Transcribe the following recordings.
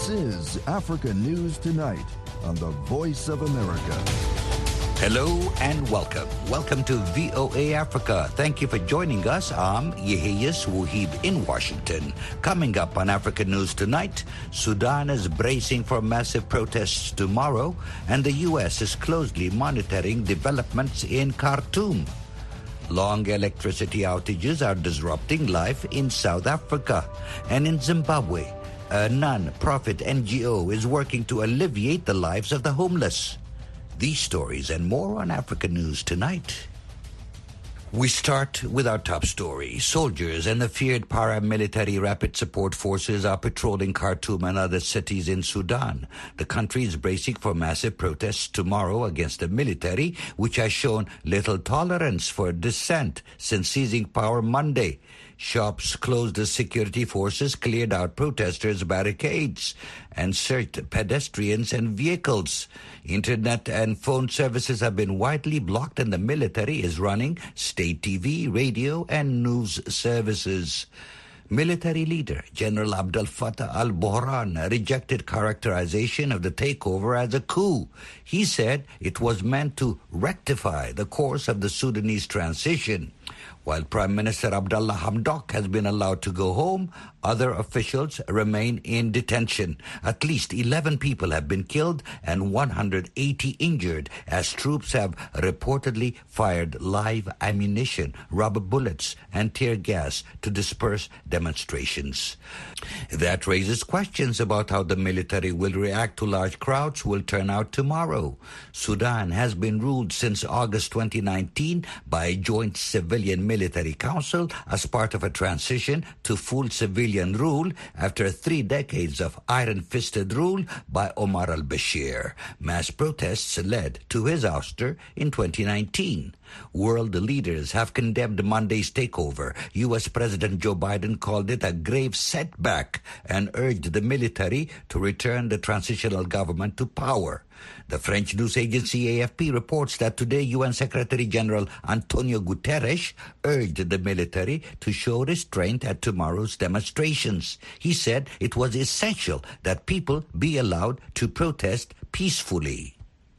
This is Africa News Tonight on the Voice of America. Hello and welcome. Welcome to VOA Africa. Thank you for joining us. I'm Yehiyas Wuhib in Washington. Coming up on Africa News Tonight, Sudan is bracing for massive protests tomorrow, and the U.S. is closely monitoring developments in Khartoum. Long electricity outages are disrupting life in South Africa. And in Zimbabwe, a non-profit NGO is working to alleviate the lives of the homeless. These stories and more on Africa News Tonight. We start with our top story. Soldiers and the feared paramilitary rapid support forces are patrolling Khartoum and other cities in Sudan. The country is bracing for massive protests tomorrow against the military, which has shown little tolerance for dissent since seizing power Monday. Shops closed as security forces cleared out protesters' barricades and searched pedestrians and vehicles. Internet and phone services have been widely blocked, and the military is running state TV, radio, and news services. Military leader General Abdel Fattah al-Burhan rejected characterization of the takeover as a coup. He said it was meant to rectify the course of the Sudanese transition. While Prime Minister Abdullah Hamdok has been allowed to go home, other officials remain in detention. At least 11 people have been killed and 180 injured as troops have reportedly fired live ammunition, rubber bullets, and tear gas to disperse demonstrations. That raises questions about how the military will react to large crowds who will turn out tomorrow. Sudan has been ruled since August 2019 by a joint civilian-military council as part of a transition to full civilian rule after 3 decades of iron-fisted rule by Omar al-Bashir. Mass protests led to his ouster in 2019. World leaders have condemned Monday's takeover. U.S. President Joe Biden called it a grave setback and urged the military to return the transitional government to power. The French news agency AFP reports that today UN Secretary General Antonio Guterres urged the military to show restraint at tomorrow's demonstrations. He said it was essential that people be allowed to protest peacefully.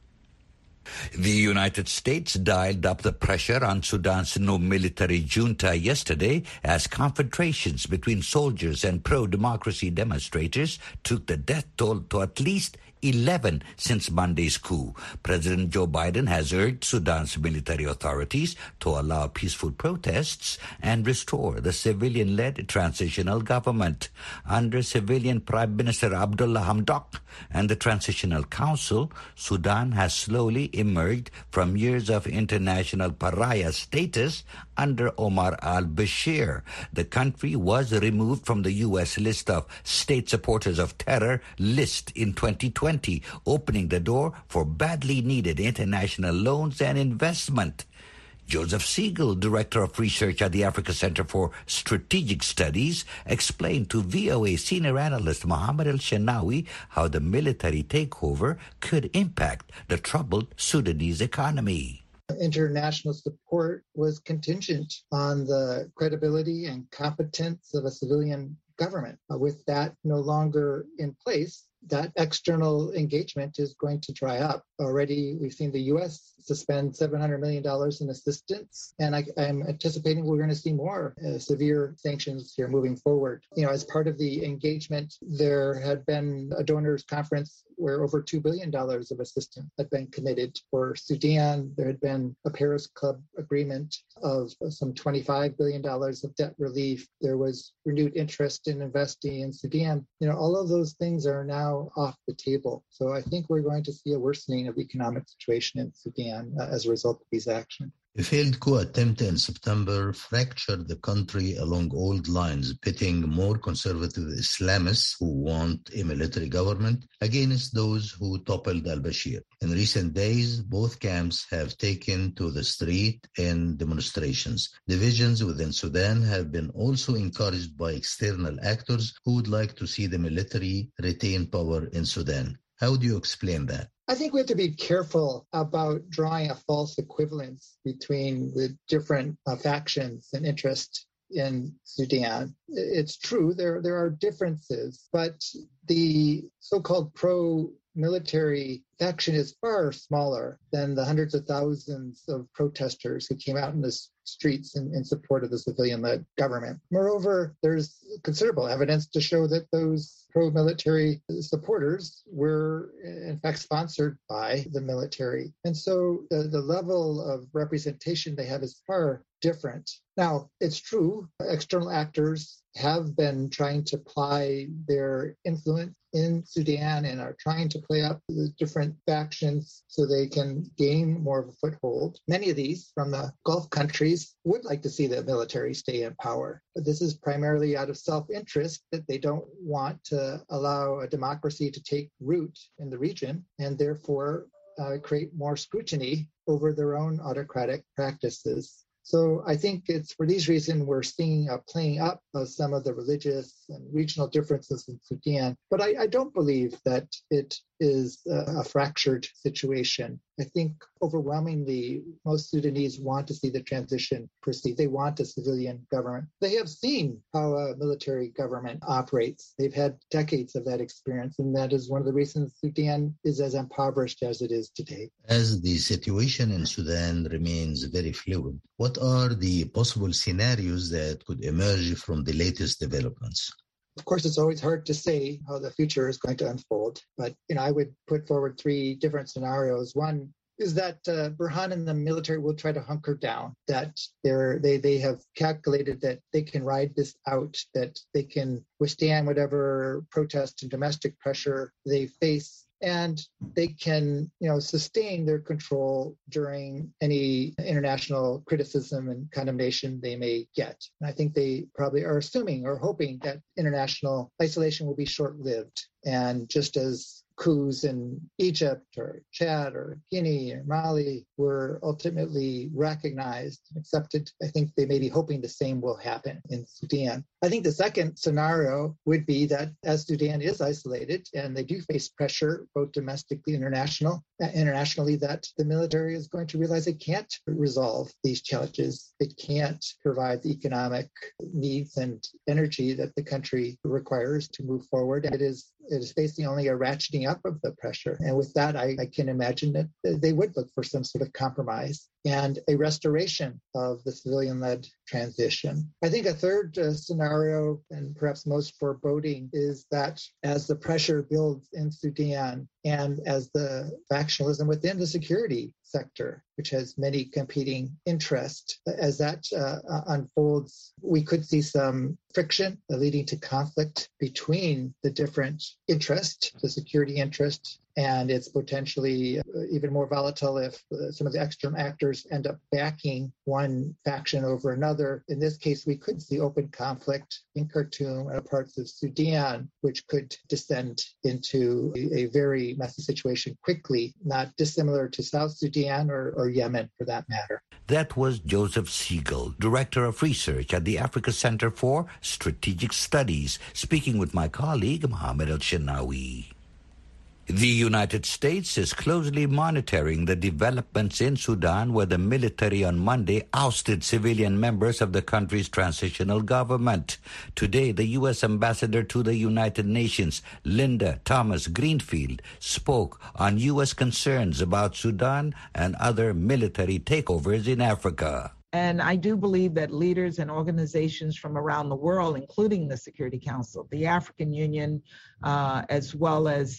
The United States dialed up the pressure on Sudan's new military junta yesterday as confrontations between soldiers and pro-democracy demonstrators took the death toll to at least 11 since Monday's coup. President Joe Biden has urged Sudan's military authorities to allow peaceful protests and restore the civilian-led transitional government. Under civilian Prime Minister Abdullah Hamdok and the Transitional Council, Sudan has slowly emerged from years of international pariah status under Omar al-Bashir. The country was removed from the U.S. list of state supporters of terror list in 2020, opening the door for badly needed international loans and investment. Joseph Siegel, Director of Research at the Africa Center for Strategic Studies, explained to VOA senior analyst Mohammed El-Shenawi how the military takeover could impact the troubled Sudanese economy. International support was contingent on the credibility and competence of a civilian government. With that no longer in place, that external engagement is going to dry up. Already, we've seen the U.S. suspend $700 million in assistance, and I'm anticipating we're going to see more severe sanctions here moving forward. As part of the engagement, there had been a donors conference where over $2 billion of assistance had been committed for Sudan. There had been a Paris Club agreement of some $25 billion of debt relief. There was renewed interest in investing in Sudan. All of those things are now off the table. So I think we're going to see a worsening of the economic situation in Sudan as a result of these actions. A failed coup attempt in September fractured the country along old lines, pitting more conservative Islamists who want a military government against those who toppled al-Bashir. In recent days, both camps have taken to the street in demonstrations. Divisions within Sudan have been also encouraged by external actors who would like to see the military retain power in Sudan. How do you explain that? I think we have to be careful about drawing a false equivalence between the different factions and interests in Sudan. It's true, there are differences, but the so-called pro-military faction is far smaller than the hundreds of thousands of protesters who came out in the streets in support of the civilian-led government. Moreover, there's considerable evidence to show that those pro-military supporters were in fact sponsored by the military. And so the level of representation they have is far different. Now, it's true, external actors have been trying to ply their influence in Sudan and are trying to play up the different factions so they can gain more of a foothold. Many of these from the Gulf countries would like to see the military stay in power, but this is primarily out of self-interest, that they don't want to allow a democracy to take root in the region and therefore create more scrutiny over their own autocratic practices. So I think it's for these reasons we're seeing a playing up of some of the religious and regional differences in Sudan. But I don't believe that it is a fractured situation. I think overwhelmingly most Sudanese want to see the transition proceed. They want a civilian government. They have seen how a military government operates. They've had decades of that experience, and that is one of the reasons Sudan is as impoverished as it is today. As the situation in Sudan remains very fluid, what are the possible scenarios that could emerge from the latest developments? Of course, it's always hard to say how the future is going to unfold, but I would put forward three different scenarios. One is that Burhan and the military will try to hunker down, that they have calculated that they can ride this out, that they can withstand whatever protest and domestic pressure they face, and they can, sustain their control during any international criticism and condemnation they may get. And I think they probably are assuming or hoping that international isolation will be short-lived. And just as coups in Egypt or Chad or Guinea or Mali were ultimately recognized and accepted, I think they may be hoping the same will happen in Sudan. I think the second scenario would be that as Sudan is isolated and they do face pressure, both domestically and internationally, that the military is going to realize it can't resolve these challenges. It can't provide the economic needs and energy that the country requires to move forward. It is facing only a ratcheting up of the pressure. And with that, I can imagine that they would look for some sort of compromise and a restoration of the civilian-led transition. I think a third scenario, and perhaps most foreboding, is that as the pressure builds in Sudan and as the factionalism within the security sector, which has many competing interests, as that unfolds, we could see some friction leading to conflict between the different interests, the security interest, and it's potentially even more volatile if some of the external actors end up backing one faction over another. In this case, we could see open conflict in Khartoum and parts of Sudan, which could descend into a very messy situation quickly, not dissimilar to South Sudan or Yemen for that matter. That was Joseph Siegel, Director of Research at the Africa Center for Strategic Studies, speaking with my colleague Mohammed El-Shenawi. The United States is closely monitoring the developments in Sudan, where the military on Monday ousted civilian members of the country's transitional government. Today, the U.S. ambassador to the United Nations, Linda Thomas-Greenfield, spoke on U.S. concerns about Sudan and other military takeovers in Africa. And I do believe that leaders and organizations from around the world, including the Security Council, the African Union, as well as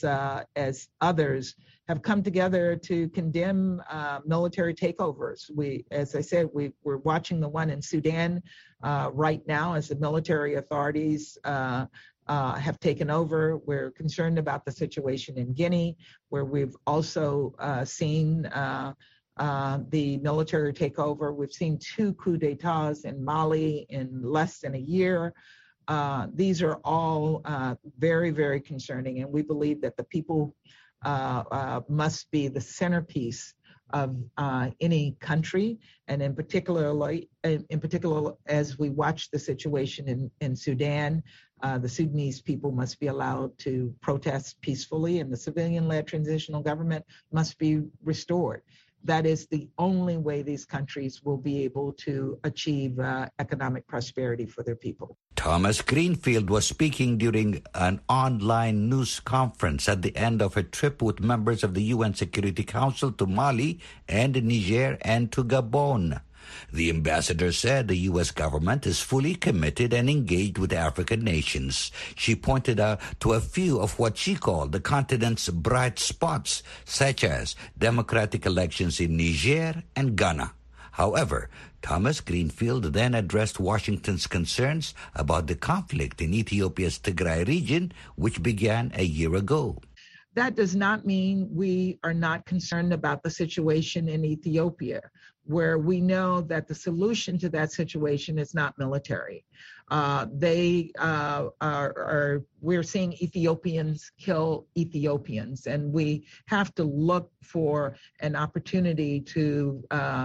others, have come together to condemn military takeovers. As I said, we're watching the one in Sudan right now as the military authorities have taken over. We're concerned about the situation in Guinea, where we've also seen the military takeover. We've seen 2 coups d'etats in Mali in less than a year. These are all very, very concerning, and we believe that the people must be the centerpiece of any country, and in particular, as we watch the situation in Sudan, the Sudanese people must be allowed to protest peacefully, and the civilian-led transitional government must be restored. that is the only way these countries will be able to achieve economic prosperity for their people. Thomas Greenfield was speaking during an online news conference at the end of a trip with members of the UN Security Council to Mali and Niger and to Gabon. The ambassador said the U.S. government is fully committed and engaged with African nations. She pointed out to a few of what she called the continent's bright spots, such as democratic elections in Niger and Ghana. However, Thomas Greenfield then addressed Washington's concerns about the conflict in Ethiopia's Tigray region, which began a year ago. That does not mean we are not concerned about the situation in Ethiopia, where we know that the solution to that situation is not military. We're seeing Ethiopians kill Ethiopians, and we have to look for an opportunity to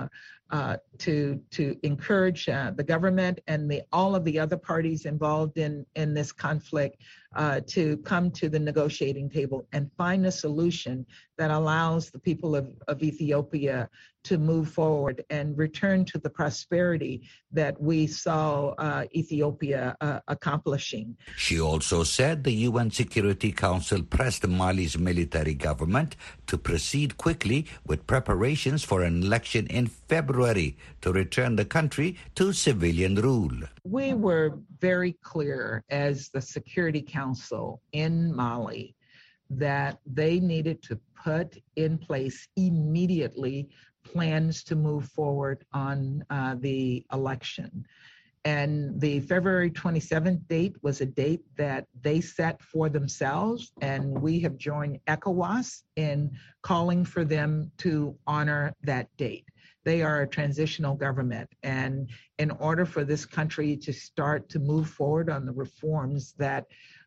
encourage the government and all of the other parties involved in this conflict to come to the negotiating table and find a solution that allows the people of Ethiopia to move forward and return to the prosperity that we saw Ethiopia accomplishing. She also said the UN Security Council pressed Mali's military government to proceed quickly with preparations for an election in February to return the country to civilian rule. We were very clear as the Security Council in Mali that they needed to put in place immediately plans to move forward on the election. And the February 27th date was a date that they set for themselves, and we have joined ECOWAS in calling for them to honor that date. They are a transitional government, and in order for this country to start to move forward on the reforms that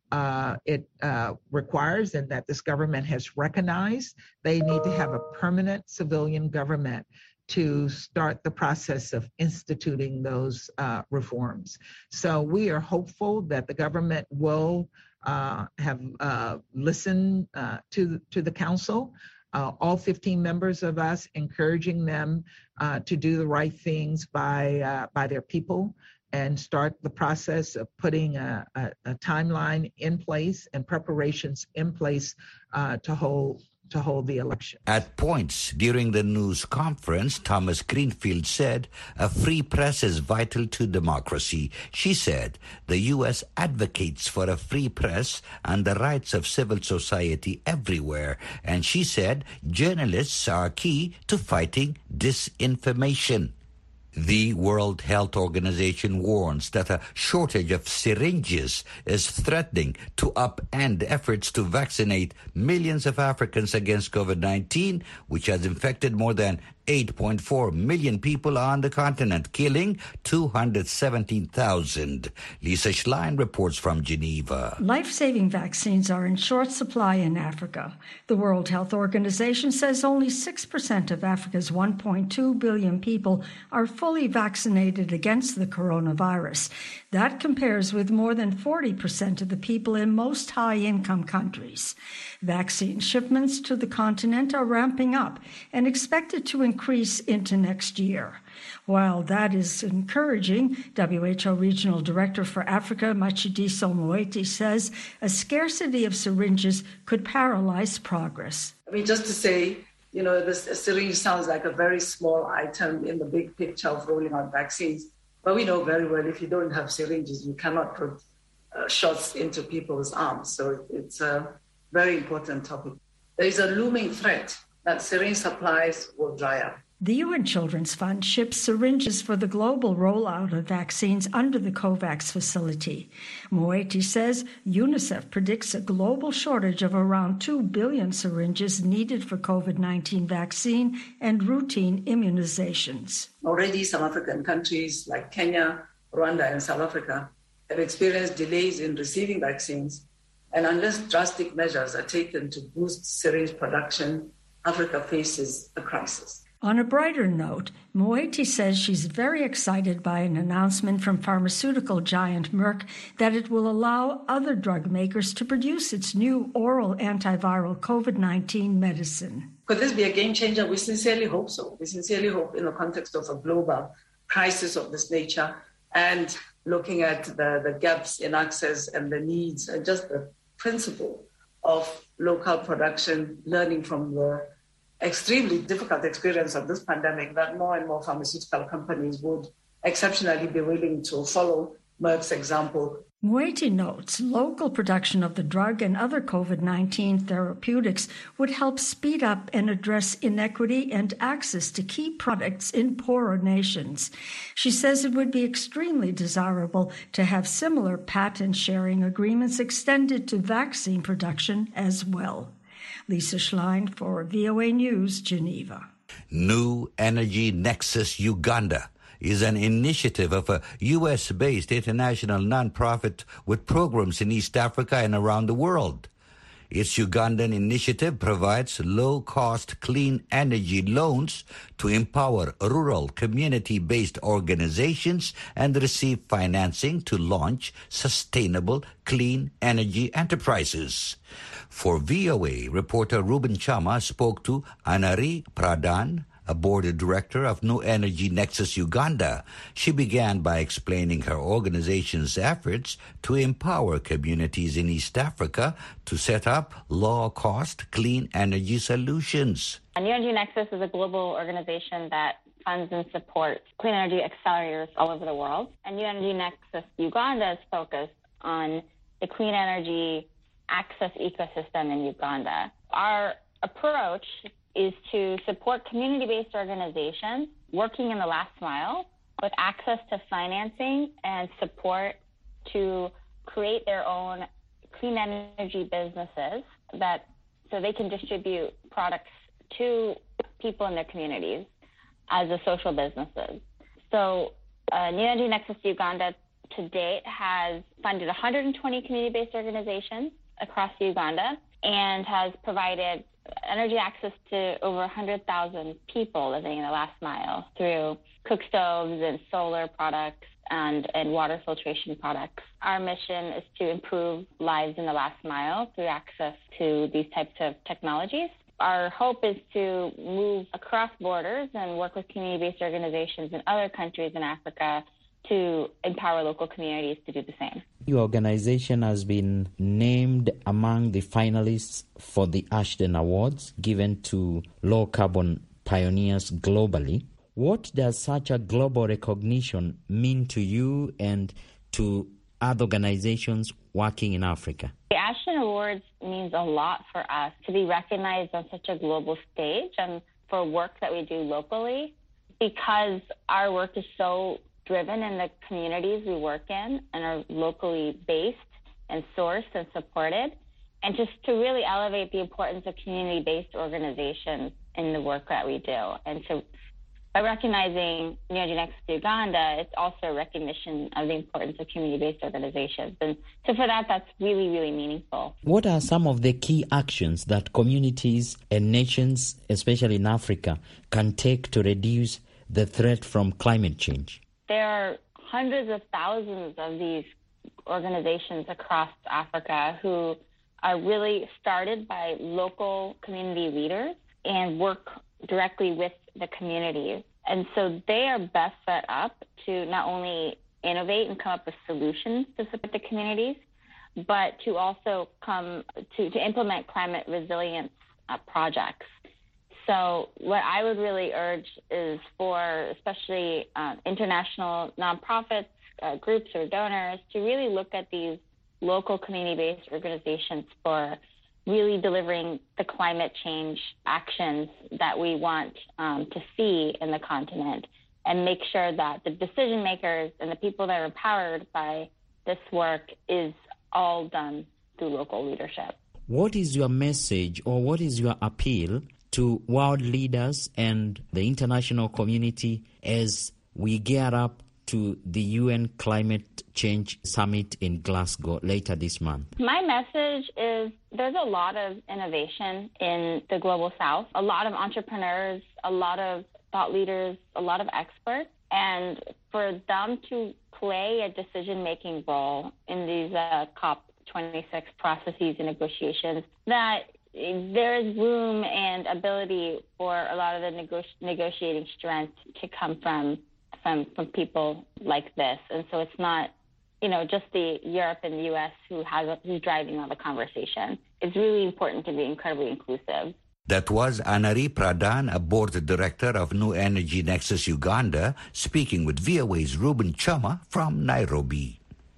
it requires and that this government has recognized, they need to have a permanent civilian government to start the process of instituting those reforms. So we are hopeful that the government will have listened to the council, all 15 members of us, encouraging them to do the right things by their people and start the process of putting a timeline in place and preparations in place to hold the election. At points during the news conference, Thomas Greenfield said a free press is vital to democracy. She said the U.S. advocates for a free press and the rights of civil society everywhere. And she said journalists are key to fighting disinformation. The World Health Organization warns that a shortage of syringes is threatening to upend efforts to vaccinate millions of Africans against COVID-19, which has infected more than 8.4 million people on the continent, killing 217,000. Lisa Schlein reports from Geneva. Life-saving vaccines are in short supply in Africa. The World Health Organization says only 6% of Africa's 1.2 billion people are fully vaccinated against the coronavirus. That compares with more than 40% of the people in most high-income countries. Vaccine shipments to the continent are ramping up and expected to increase into next year. While that is encouraging, WHO Regional Director for Africa, Matshidiso Moeti, says a scarcity of syringes could paralyze progress. I mean, just to say, this syringe sounds like a very small item in the big picture of rolling out vaccines. But we know very well if you don't have syringes, you cannot put shots into people's arms. So it's a very important topic. There is a looming threat that syringe supplies will dry up. The UN Children's Fund ships syringes for the global rollout of vaccines under the COVAX facility. Moeti says UNICEF predicts a global shortage of around 2 billion syringes needed for COVID-19 vaccine and routine immunizations. Already some African countries like Kenya, Rwanda, and South Africa have experienced delays in receiving vaccines. And unless drastic measures are taken to boost syringe production, Africa faces a crisis. On a brighter note, Moeti says she's very excited by an announcement from pharmaceutical giant Merck that it will allow other drug makers to produce its new oral antiviral COVID-19 medicine. Could this be a game changer? We sincerely hope so. We sincerely hope in the context of a global crisis of this nature and looking at the gaps in access and the needs and just the principle of local production, learning from the extremely difficult experience of this pandemic, that more and more pharmaceutical companies would exceptionally be willing to follow Merck's example. Moeti notes local production of the drug and other COVID-19 therapeutics would help speed up and address inequity and access to key products in poorer nations. She says it would be extremely desirable to have similar patent sharing agreements extended to vaccine production as well. Lisa Schlein for VOA News, Geneva. New Energy Nexus Uganda is an initiative of a U.S.-based international nonprofit with programs in East Africa and around the world. Its Ugandan initiative provides low-cost clean energy loans to empower rural community-based organizations and receive financing to launch sustainable clean energy enterprises. For VOA, reporter Ruben Chama spoke to Anari Pradhan, a board director of New Energy Nexus Uganda. She began by explaining her organization's efforts to empower communities in East Africa to set up low-cost clean energy solutions. New Energy Nexus is a global organization that funds and supports clean energy accelerators all over the world. And New Energy Nexus Uganda is focused on the clean energy access ecosystem in Uganda. Our approach is to support community-based organizations working in the last mile with access to financing and support to create their own clean energy businesses so they can distribute products to people in their communities as a social businesses. So New Energy Nexus Uganda to date has funded 120 community-based organizations across Uganda and has provided energy access to over 100,000 people living in the last mile through cook stoves and solar products and water filtration products. Our mission is to improve lives in the last mile through access to these types of technologies. Our hope is to move across borders and work with community-based organizations in other countries in Africa to empower local communities to do the same. Your organization has been named among the finalists for the Ashton Awards given to low-carbon pioneers globally. What does such a global recognition mean to you and to other organizations working in Africa? The Ashton Awards means a lot for us to be recognized on such a global stage and for work that we do locally, because our work is so driven in the communities we work in and are locally based and sourced and supported, and just to really elevate the importance of community-based organizations in the work that we do. And so by recognizing New Energy Nexus Uganda, it's also a recognition of the importance of community-based organizations. And so for that, that's really, really meaningful. What are some of the key actions that communities and nations, especially in Africa, can take to reduce the threat from climate change? There are hundreds of thousands of these organizations across Africa who are really started by local community leaders and work directly with the communities. And so they are best set up to not only innovate and come up with solutions to support the communities, but to also come to implement climate resilience projects. So what I would really urge is for especially international nonprofits, groups or donors to really look at these local community-based organizations for really delivering the climate change actions that we want to see in the continent, and make sure that the decision makers and the people that are empowered by this work is all done through local leadership. What is your message or what is your appeal to world leaders and the international community as we gear up to the UN Climate Change Summit in Glasgow later this month? My message is there's a lot of innovation in the Global South, a lot of entrepreneurs, a lot of thought leaders, a lot of experts, and for them to play a decision-making role in these COP26 processes and negotiations, that there is room and ability for a lot of the negotiating strength to come from people like this. And so it's not, just the Europe and the U.S. who's driving all the conversation. It's really important to be incredibly inclusive. That was Anari Pradhan, a board director of New Energy Nexus Uganda, speaking with VOA's Ruben Chama from Nairobi.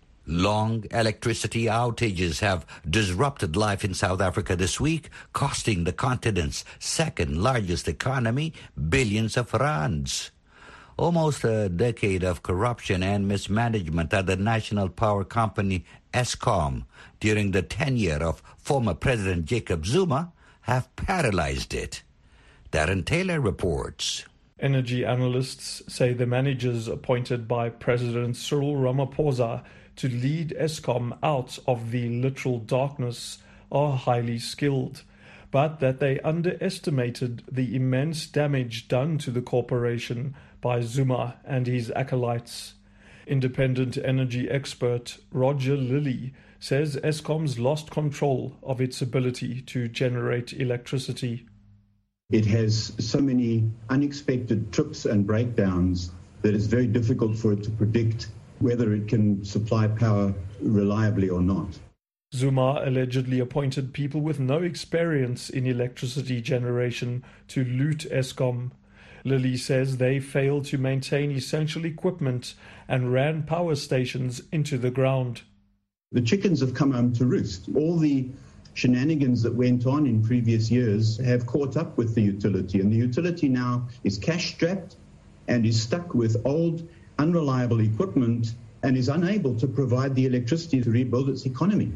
Long electricity outages have disrupted life in South Africa this week, costing the continent's second largest economy billions of rands. Almost a decade of corruption and mismanagement at the national power company Eskom during the tenure of former President Jacob Zuma have paralyzed it. Darren Taylor reports. Energy analysts say the managers appointed by President Cyril Ramaphosa to lead Eskom out of the literal darkness are highly skilled, but that they underestimated the immense damage done to the corporation by Zuma and his acolytes. Independent energy expert Roger Lilly says Eskom's lost control of its ability to generate electricity. It has so many unexpected trips and breakdowns that it's very difficult for it to predict whether it can supply power reliably or not. Zuma allegedly appointed people with no experience in electricity generation to loot Eskom. Lilly says they failed to maintain essential equipment and ran power stations into the ground. The chickens have come home to roost. All the shenanigans that went on in previous years have caught up with the utility, and the utility now is cash-strapped and is stuck with old, unreliable equipment and is unable to provide the electricity to rebuild its economy.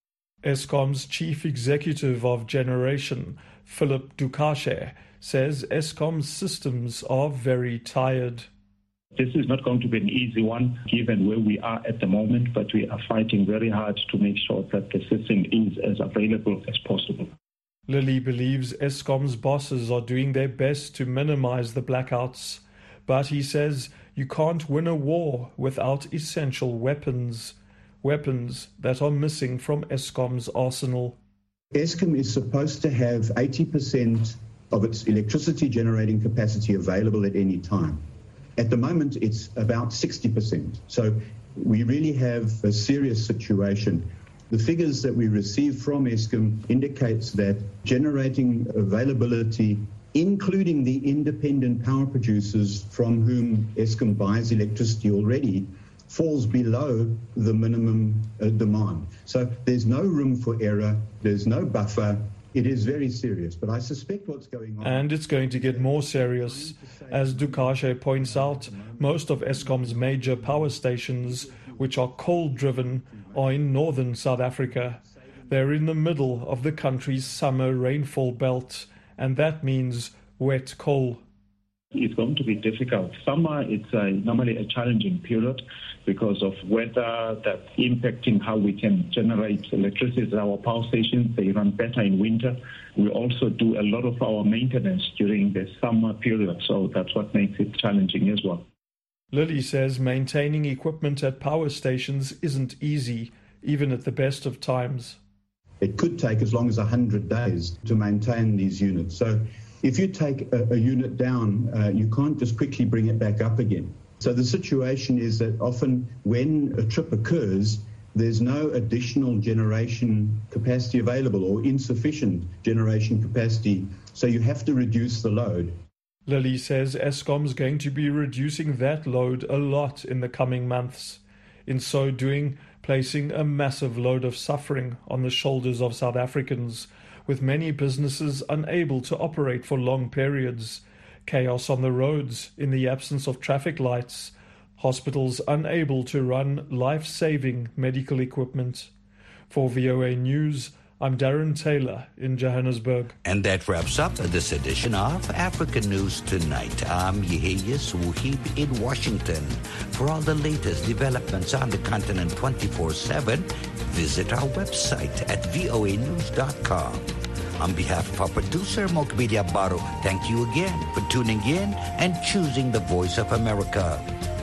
Eskom's chief executive of generation, Philip Dukashe, says Eskom's systems are very tired. This is not going to be an easy one, given where we are at the moment, but we are fighting very hard to make sure that the system is as available as possible. Lilly believes Eskom's bosses are doing their best to minimize the blackouts, but he says you can't win a war without essential weapons that are missing from Eskom's arsenal. Eskom is supposed to have 80% of its electricity generating capacity available at any time. At the moment, it's about 60%. So we really have a serious situation. The figures that we receive from Eskom indicates that generating availability, including the independent power producers from whom Eskom buys electricity already, falls below the minimum demand. So there's no room for error, there's no buffer. It is very serious, but I suspect what's going on... And it's going to get more serious. As Dukashe points out, most of Eskom's major power stations, which are coal-driven, are in northern South Africa. They're in the middle of the country's summer rainfall belt, and that means wet coal. It's going to be difficult. Summer, it's normally a challenging period because of weather that's impacting how we can generate electricity at our power stations. They run better in winter. We also do a lot of our maintenance during the summer period, so that's what makes it challenging as well. Lilly says maintaining equipment at power stations isn't easy, even at the best of times. It could take as long as 100 days to maintain these units. So if you take a unit down, you can't just quickly bring it back up again. So the situation is that often when a trip occurs, there's no additional generation capacity available or insufficient generation capacity, so you have to reduce the load. Lilly says Eskom's going to be reducing that load a lot in the coming months. In so doing, placing a massive load of suffering on the shoulders of South Africans, with many businesses unable to operate for long periods, chaos on the roads in the absence of traffic lights, hospitals unable to run life-saving medical equipment. For VOA News, I'm Darren Taylor in Johannesburg. And that wraps up this edition of African News Tonight. I'm Yeheyes Wuhib in Washington. For all the latest developments on the continent 24/7, visit our website at voanews.com. On behalf of our producer, Mokbidia Baro, thank you again for tuning in and choosing the Voice of America.